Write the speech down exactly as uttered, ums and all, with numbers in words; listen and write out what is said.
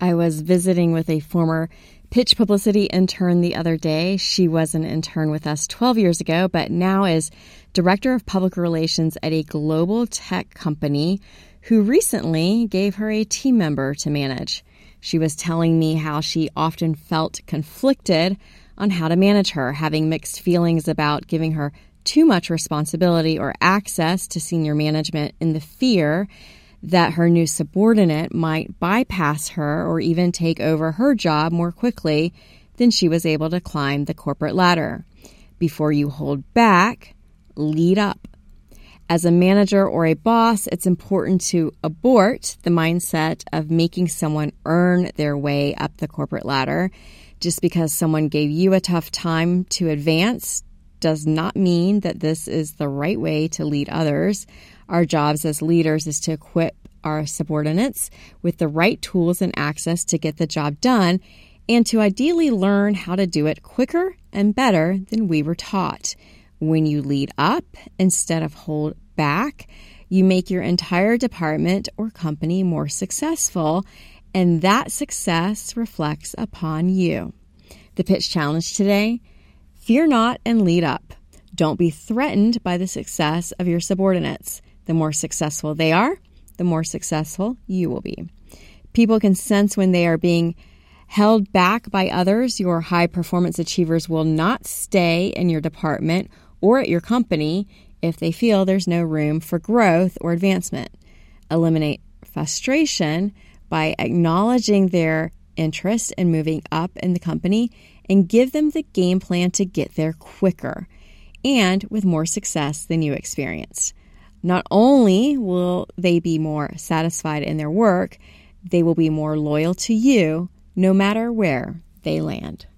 I was visiting with a former pitch publicity intern the other day. She was an intern with us twelve years ago, but now is director of public relations at a global tech company who recently gave her a team member to manage. She was telling me how she often felt conflicted on how to manage her, having mixed feelings about giving her too much responsibility or access to senior management in the fear that her new subordinate might bypass her or even take over her job more quickly than she was able to climb the corporate ladder. Before you hold back, lead up. As a manager or a boss, it's important to abort the mindset of making someone earn their way up the corporate ladder. Just because someone gave you a tough time to advance does not mean that this is the right way to lead others. Our jobs as leaders is to equip our subordinates with the right tools and access to get the job done and to ideally learn how to do it quicker and better than we were taught. When you lead up instead of hold back, you make your entire department or company more successful, and that success reflects upon you. The pitch challenge today: fear not and lead up. Don't be threatened by the success of your subordinates. The more successful they are, the more successful you will be. People can sense when they are being held back by others. Your high-performance achievers will not stay in your department or at your company if they feel there's no room for growth or advancement. Eliminate frustration by acknowledging their interest in moving up in the company and give them the game plan to get there quicker and with more success than you experienced. Not only will they be more satisfied in their work, they will be more loyal to you no matter where they land.